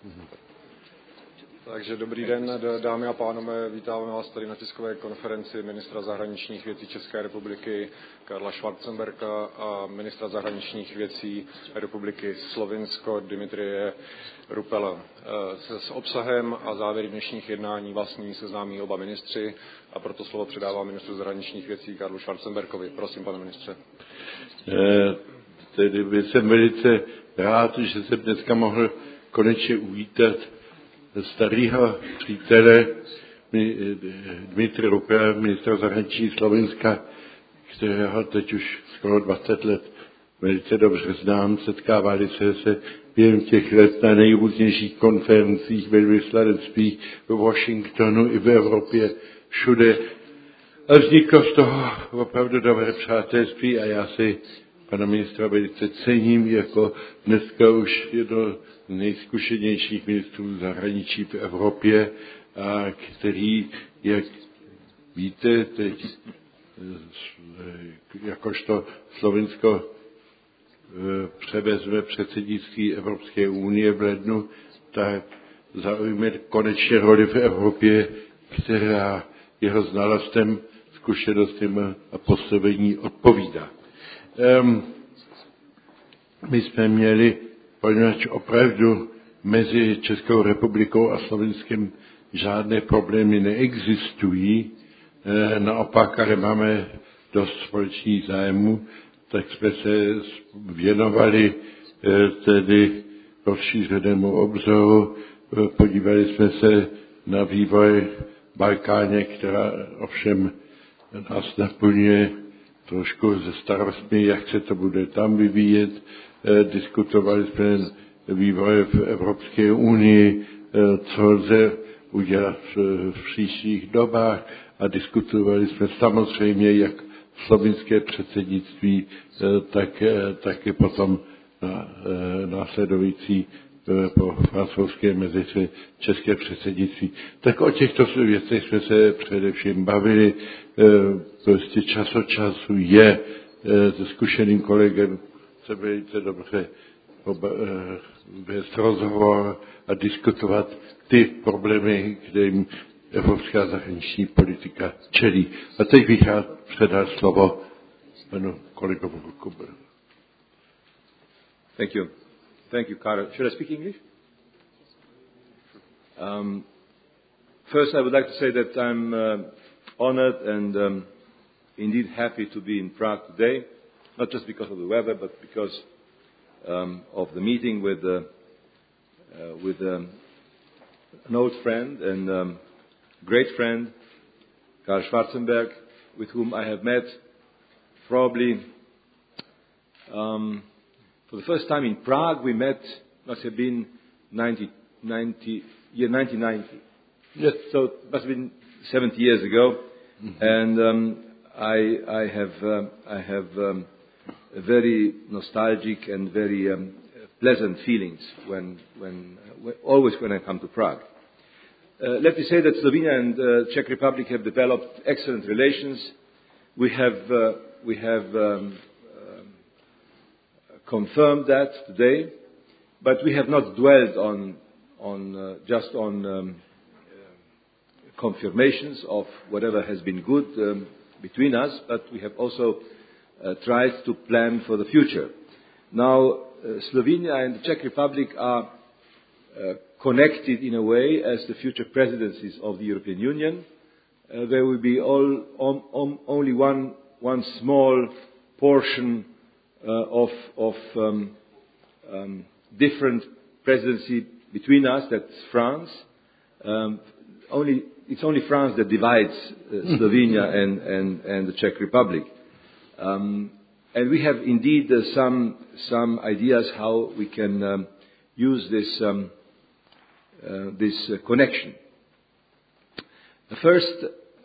Takže dobrý den, dámy a pánové, vítáme vás tady na tiskové konferenci ministra zahraničních věcí České republiky Karla Schwarzenberga a ministra zahraničních věcí Republiky Slovinsko Dimitrije Rupela. S obsahem a závěry dnešních jednání vás nyní seznámí oba ministři a proto slovo předávám ministru zahraničních věcí Karlu Schwarzenbergovi. Prosím, pane ministře. Tedy jsem velice rád, že jsem dneska mohl konečně uvítat starého přítele Dimitrija Rupela, ministra zahraničí Slovenska, kterého teď už skoro 20 let velice dobře znám. Setkávali se během těch let na nejrůznějších konferencích, ve vyslanectvích, v Washingtonu i v Evropě, všude. A vzniklo z toho opravdu dobré přátelství a já si pana ministra velice cením jako dneska už jedno z nejzkušenějších ministrů zahraničí v Evropě, a který, jak víte, teď jakožto Slovensko převezme předsednictví Evropské unie v lednu, tak zaujme konečně roli v Evropě, která jeho znalostem, zkušenostem a postavení odpovídá. My jsme měli, poněvadž opravdu mezi Českou republikou a Slovenskem žádné problémy neexistují, naopak, ale máme dost společných zájmů, tak jsme se věnovali tedy rozšířenému obzoru, podívali jsme se na vývoj v Balkáně, která ovšem nás naplňuje trošku ze starostmi, jak se to bude tam vyvíjet. Diskutovali jsme vývoj v Evropské unii, co lze udělat v příštích dobách a diskutovali jsme samozřejmě jak slovinské předsednictví, tak i potom následující po francouzské mezice české předsednictví. Tak o těchto věcech jsme se především bavili. Prostě čas od času je se zkušeným kolegem se velice dobře vést rozhovor a diskutovat ty problémy, kterým evropská zahraniční politika čelí. A teď bych rád předal slovo panu kolegovi Rukovi. Thank you. Thank you, Karel. Should I speak English? First, I would like to say that I'm honored and indeed happy to be in Prague today, not just because of the weather, but because of the meeting with an old friend and great friend, Karl Schwarzenberg, with whom I have met probably for the first time in Prague. We met, must have been 1990. Yes, so it must have been 70 years ago. Mm-hmm. And I have very nostalgic and very pleasant feelings always when I come to Prague. Let me say that Slovenia and Czech Republic have developed excellent relations. We have confirmed that today, but we have not dwelled just on confirmations of whatever has been good between us, but we have also tried to plan for the future. Now, Slovenia and the Czech Republic are connected in a way as the future presidencies of the European Union. There will be only one small portion of different presidency between us. That's France. It's only France that divides Slovenia and the Czech Republic. And we have indeed some ideas how we can use this connection. First,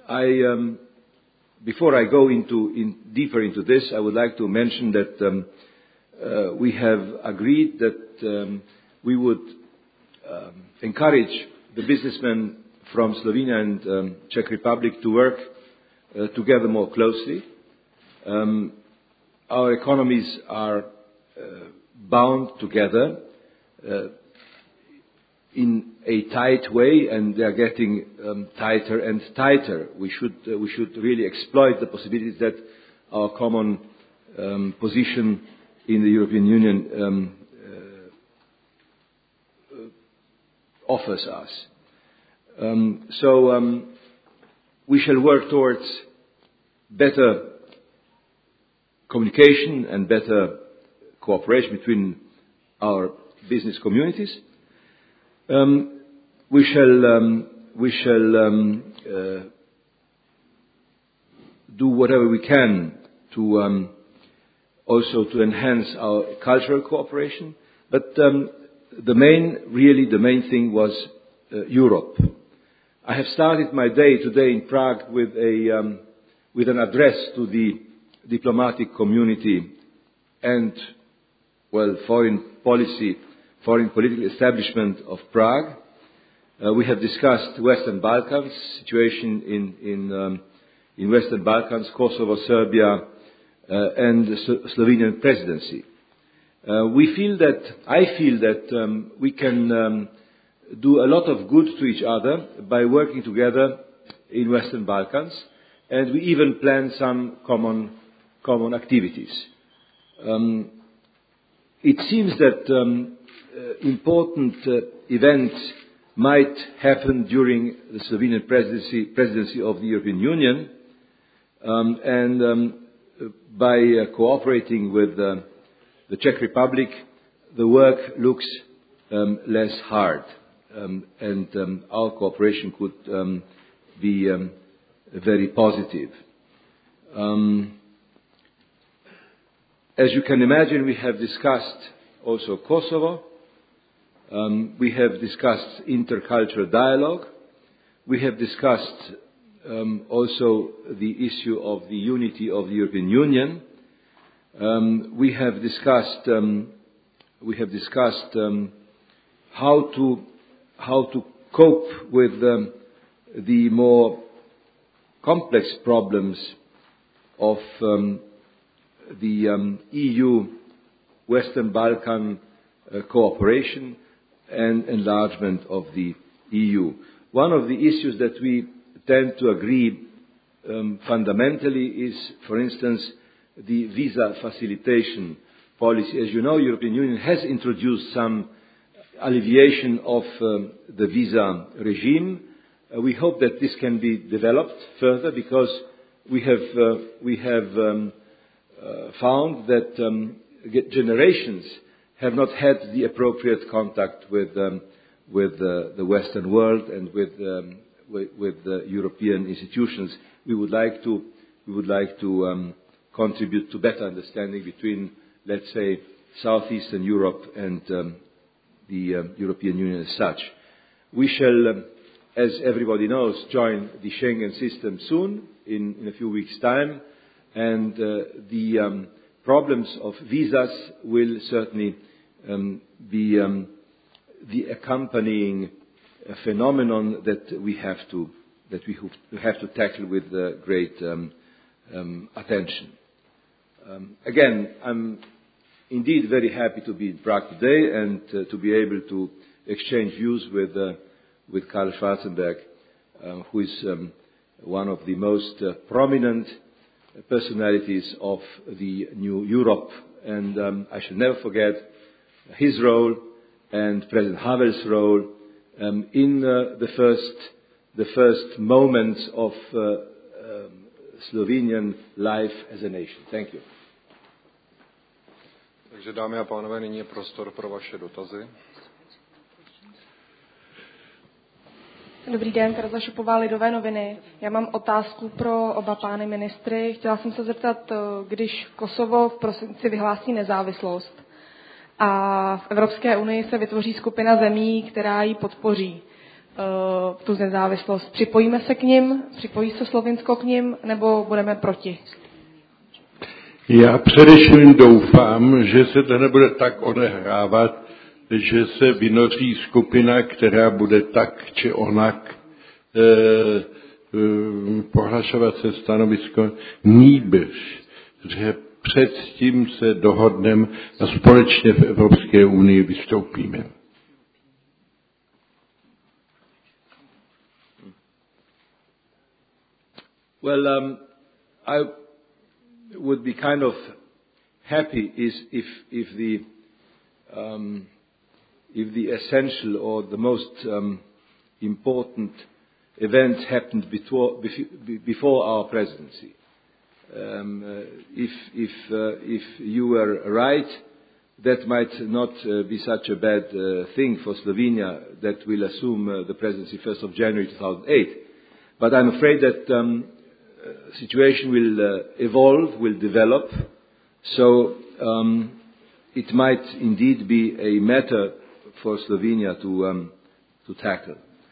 before I go deeper into this, I would like to mention that we have agreed that we would encourage the businessmen from Slovenia and Czech Republic to work together more closely. Our economies are bound together. in a tight way, and they are getting tighter and tighter. We should really exploit the possibilities that our common position in the European Union offers us. So we shall work towards better communication and better cooperation between our business communities. We shall do whatever we can to also to enhance our cultural cooperation. But the main thing was Europe. I have started my day today in Prague with an address to the diplomatic community and, foreign political establishment of Prague. We have discussed Western Balkans, situation in Western Balkans, Kosovo, Serbia, and the Slovenian presidency. I feel that we can do a lot of good to each other by working together in Western Balkans, and we even plan some common activities. It seems that important events might happen during the Slovenian presidency of the European Union, and by cooperating with the Czech Republic, the work looks less hard, and our cooperation could be very positive. As you can imagine, we have discussed also Kosovo. We have discussed intercultural dialogue. We have discussed also the issue of the unity of the European Union. We have discussed how to cope with the more complex problems of the EU Western Balkan cooperation and enlargement of the EU. One of the issues that we tend to agree fundamentally is, for instance, the visa facilitation policy. As you know, the European Union has introduced some alleviation of the visa regime. We hope that this can be developed further, because we have found that generations have not had the appropriate contact with the Western world and with the European institutions. We would like to contribute to better understanding between, let's say, Southeastern Europe and the European Union as such. We shall, as everybody knows, join the Schengen system soon, in a few weeks' time, and the problems of visas will certainly be the accompanying phenomenon that we have to tackle with great attention. Again, I'm indeed very happy to be in Prague today and to be able to exchange views with Karl Schwarzenberg, who is one of the most prominent personalities of the new Europe. And I shall never forget his role and President Havel's role in the first moments of Slovenian life as a nation. Thank you. Takže dámy a pánové, nyní je prostor pro vaše dotazy. Dobrý den, Tereza Šupová, Lidové noviny. Já mám otázku pro oba pány ministry. Chtěla jsem se zeptat, když Kosovo v prosinci vyhlásí nezávislost a v Evropské unii se vytvoří skupina zemí, která ji podpoří, tu nezávislost. Připojíme se k nim? Připojí se Slovinsko k nim? Nebo budeme proti? Já především doufám, že se to nebude tak odehrávat, že se vynoří skupina, která bude tak či onak pohlašovat se stanovisko, nýbrž, že předtím se dohodneme a společně v Evropské unii vystoupíme. Well, I would be kind of happy if the essential or the most important events happened before our presidency. If you were right, that might not be such a bad thing for Slovenia that will assume the presidency 1st of January 2008. But I'm afraid that situation will evolve, will develop, so it might indeed be a matter for Slovenia to tackle.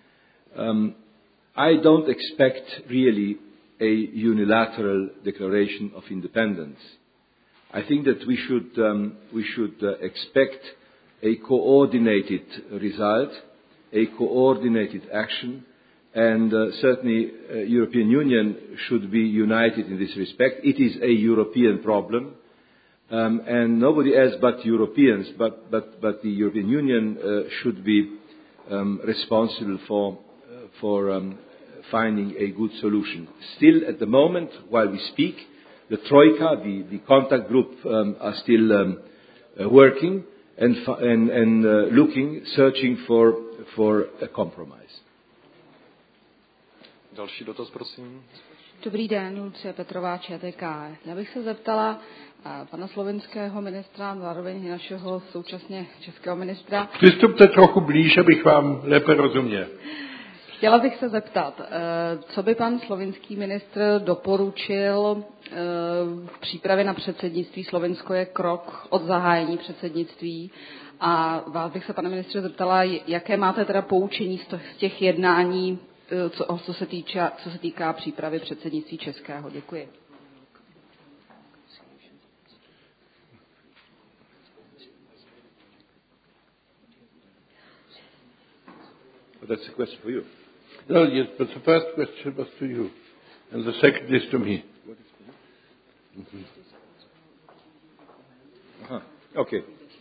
I don't expect really a unilateral declaration of independence. I think that we should expect a coordinated result, a coordinated action, and certainly European Union should be united in this respect. It is a European problem, and nobody else but Europeans, but the European Union should be responsible for finding a good solution. Still, at the moment, while we speak, the Troika, the contact group, are still working and looking, searching for a compromise. Další dotaz, prosím. Dobrý den, Lucie Petrová, ČTK. Já bych se zeptala pana slovenského ministra, zároveň i našeho současně českého ministra. Přistupte trochu blíž, abych vám lépe rozuměl. Chtěla bych se zeptat, co by pan slovinský ministr doporučil v přípravě na předsednictví. Slovensko je krok od zahájení předsednictví. A vás bych se, pane ministře, zeptala, jaké máte teda poučení z těch jednání, co se týká přípravy předsednictví českého. Děkuji. That's a question for you. No, yes, but the first question was to you, and the second is to me. Okay.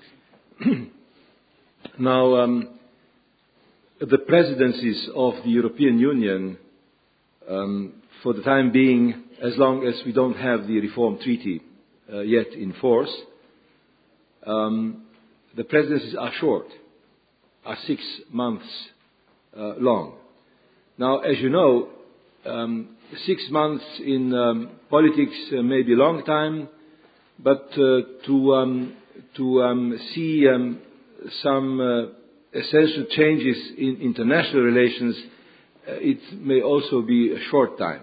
Now, the presidencies of the European Union, for the time being, as long as we don't have the Reform Treaty yet in force, the presidencies are short, are 6 months long. Now, as you know, 6 months in politics may be a long time, but to see some essential changes in international relations, it may also be a short time.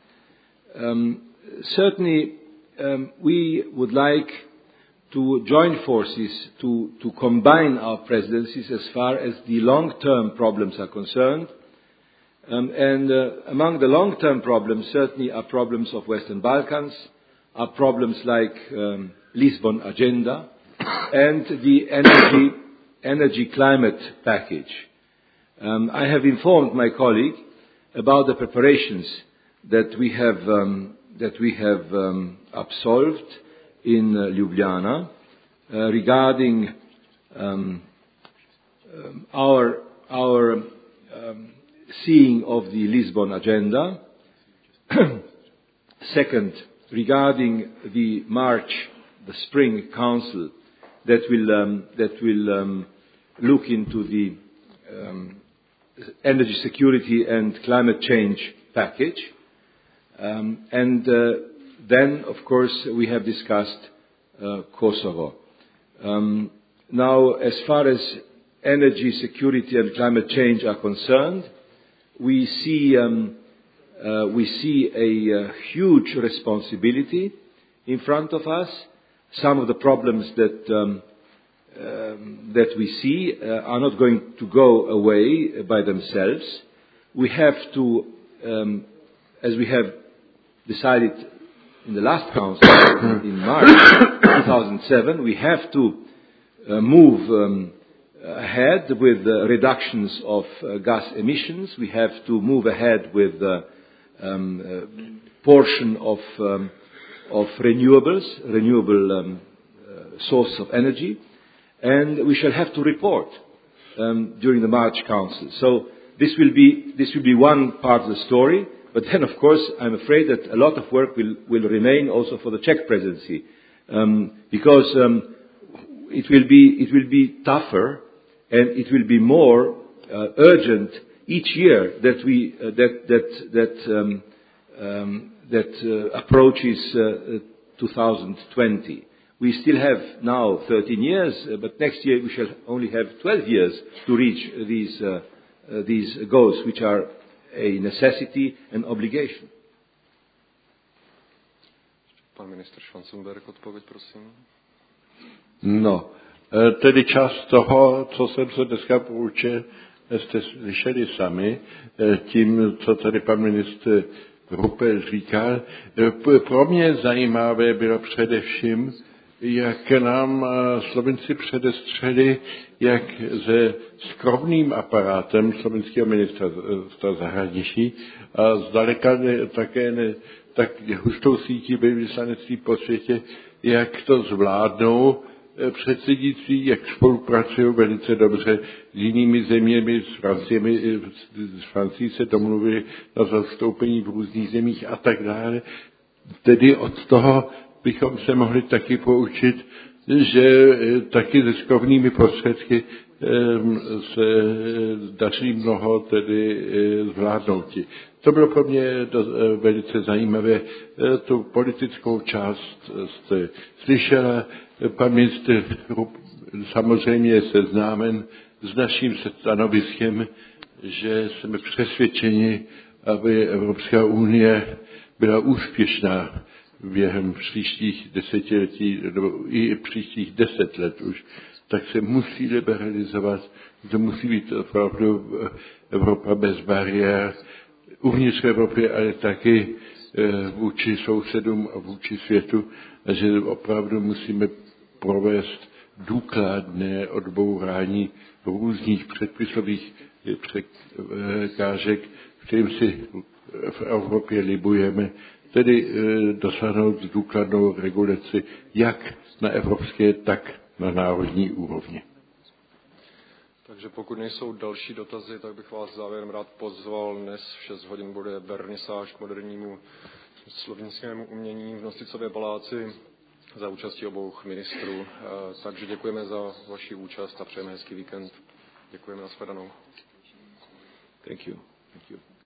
Certainly, we would like to join forces to combine our presidencies as far as the long-term problems are concerned. And among the long-term problems certainly are problems of Western Balkans, are problems like Lisbon Agenda and the energy climate package. I have informed my colleague about the preparations that we have absolved in Ljubljana regarding our seeing of the Lisbon Agenda. Second, regarding the Spring Council that will look into the energy security and climate change package. And then, of course, we have discussed Kosovo. Now, as far as energy security and climate change are concerned, we see a huge responsibility in front of us. Some of the problems that we see are not going to go away by themselves. We have to, as we have decided in the last council in March 2007, we have to move ahead with reductions of gas emissions. We have to move ahead with portion of renewable source of energy, and we shall have to report during the March Council. So this will be one part of the story, But then, of course, I'm afraid that a lot of work will remain also for the Czech presidency, because it will be tougher and it will be more urgent each year that approaches 2020. We still have now 13 years, but next year we shall only have 12 years to reach these goals, which are a necessity and obligation. Pan ministr Schwarzenberg, odpověď, prosím. No, tedy část toho, co jsem se dneska poučil, jste slyšeli sami, tím, co tady pan ministr Ruppe říkal. Pro mě zajímavé bylo především, jak nám Slovenci předestřeli, jak se skromným aparátem slovenského ministra zahraničí a zdaleka také tak hustou sítí velvyslanectví po světě, jak to zvládnou předsednictví, jak spolupracují velice dobře s jinými zeměmi, s Francií se domluvili na zastoupení v různých zemích a tak dále. Tedy od toho bychom se mohli taky poučit, že taky se skromnými prostředky se daří mnoho tedy zvládnout. To bylo pro mě velice zajímavé. Tu politickou část jste slyšela. Pan ministr samozřejmě je seznámen s naším stanoviskem, že jsme přesvědčeni, aby Evropská unie byla úspěšná během příštích desetiletí, nebo i příštích 10 let už, tak se musí liberalizovat, to musí být opravdu Evropa bez bariér, uvnitř Evropy, ale taky vůči sousedům a vůči světu, a že opravdu musíme provést důkladné odbourání různých předpisových překážek, kterým si v Evropě libujeme, tedy dosáhnout důkladnou regulaci jak na evropské, tak na národní úrovni. Takže pokud nejsou další dotazy, tak bych vás závěrem rád pozval. Dnes v 6 hodin bude vernisáž k modernímu slovinskému umění v Nosicové paláci za účastí obou ministrů. Takže děkujeme za vaši účast a přejeme hezký víkend. Děkujeme, nashledanou. Thank you.